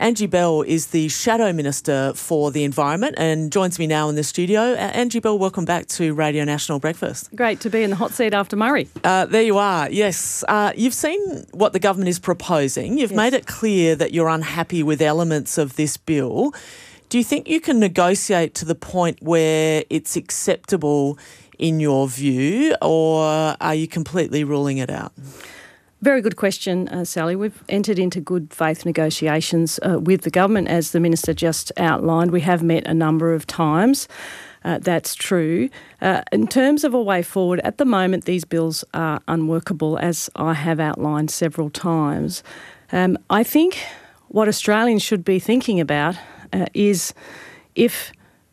Angie Bell is the Shadow Minister for the Environment and joins me now in the studio. Angie Bell, welcome back to Radio National Breakfast. Great to be in the hot seat after Murray. There you are, yes. You've seen what the government is proposing. You've made it clear that you're unhappy with elements of this bill. Do you think you can negotiate to the point where it's acceptable in your view, or are you completely ruling it out? Very good question, Sally. We've entered into good faith negotiations with the government, as the Minister just outlined. We have met a number of times. That's true. In terms of a way forward, at the moment these bills are unworkable, as I have outlined several times. I think what Australians should be thinking about is if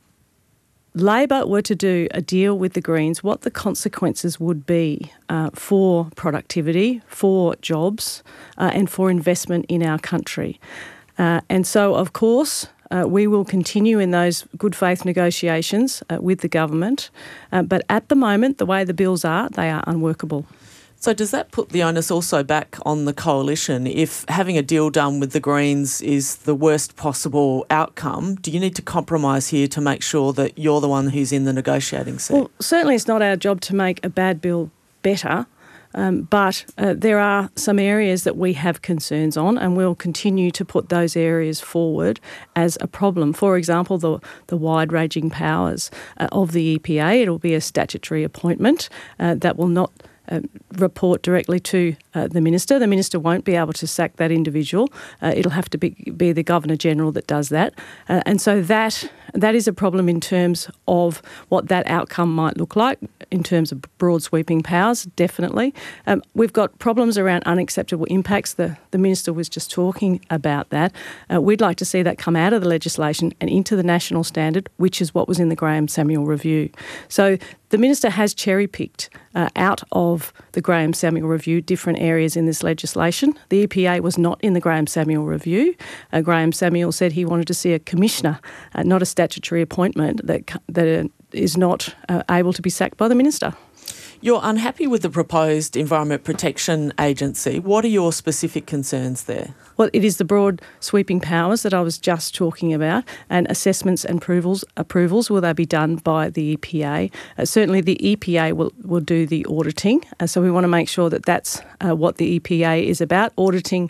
Labor were to do a deal with the Greens, what the consequences would be for productivity, for jobs and for investment in our country. And so, of course, we will continue in those good faith negotiations with the government. But at the moment, the way the bills are, they are unworkable. So does that put the onus also back on the coalition? If having a deal done with the Greens is the worst possible outcome, do you need to compromise here to make sure that you're the one who's in the negotiating seat? Well, certainly it's not our job to make a bad bill better, but there are some areas that we have concerns on, and we'll continue to put those areas forward as a problem. For example, the wide-ranging powers of the EPA. It'll be a statutory appointment that will not report directly to the Minister. The Minister won't be able to sack that individual. It'll have to be the Governor-General that does that. And so that is a problem in terms of what that outcome might look like in terms of broad sweeping powers, definitely. We've got problems around unacceptable impacts. The Minister was just talking about that. We'd like to see that come out of the legislation and into the national standard, which is what was in the Graham Samuel Review. So the Minister has cherry-picked out of the Graham Samuel Review different areas in this legislation. The EPA was not in the Graham Samuel Review. Graham Samuel said he wanted to see a commissioner, not a statutory appointment that is not able to be sacked by the Minister. You're unhappy with the proposed Environment Protection Agency. What are your specific concerns there? Well, it is the broad sweeping powers that I was just talking about, and assessments and approvals, will they be done by the EPA? Certainly the EPA will do the auditing, so we want to make sure that that's what the EPA is about, auditing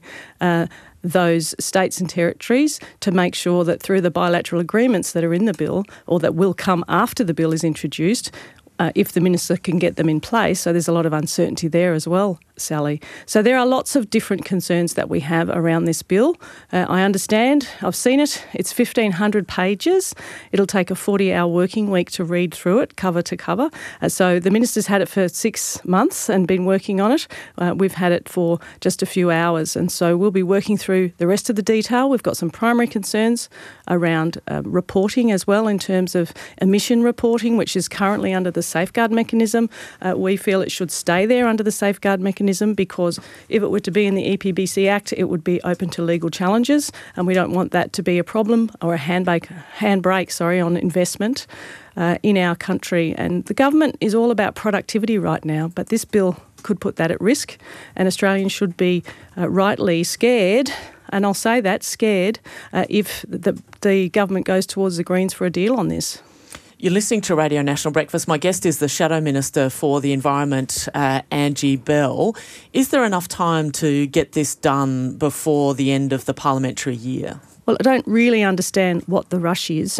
those states and territories to make sure that through the bilateral agreements that are in the bill, or that will come after the bill is introduced, if the Minister can get them in place. So there's a lot of uncertainty there as well, Sally. So there are lots of different concerns that we have around this bill. I understand, I've seen it, it's 1,500 pages. It'll take a 40-hour working week to read through it, cover to cover. So the Minister's had it for 6 months and been working on it. We've had it for just a few hours, and so we'll be working through the rest of the detail. We've got some primary concerns around reporting as well, in terms of emission reporting, which is currently under the safeguard mechanism. We feel it should stay there under the safeguard mechanism, because if it were to be in the EPBC Act, it would be open to legal challenges, and we don't want that to be a problem or a handbrake on investment in our country. And the government is all about productivity right now, but this bill could put that at risk, and Australians should be rightly scared, and I'll say that, scared, if the government goes towards the Greens for a deal on this. You're listening to Radio National Breakfast. My guest is the Shadow Minister for the Environment, Angie Bell. Is there enough time to get this done before the end of the parliamentary year? Well, I don't really understand what the rush is.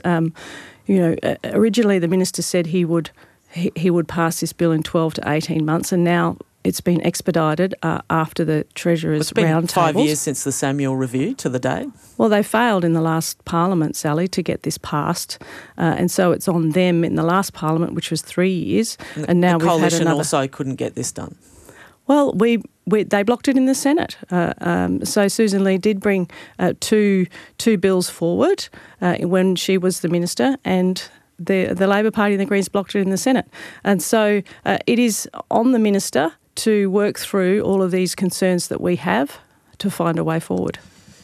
Originally the Minister said he would pass this bill in 12 to 18 months, and now it's been expedited after the Treasurer's roundtables. It's been 5 years since the Samuel Review to the day. Well, they failed in the last Parliament, Sally, to get this passed, and so it's on them in the last Parliament, which was 3 years, and now we've had another. The coalition also couldn't get this done. Well, they blocked it in the Senate. So Susan Lee did bring two bills forward when she was the Minister, and the Labor Party and the Greens blocked it in the Senate. And so it is on the Minister to work through all of these concerns that we have to find a way forward.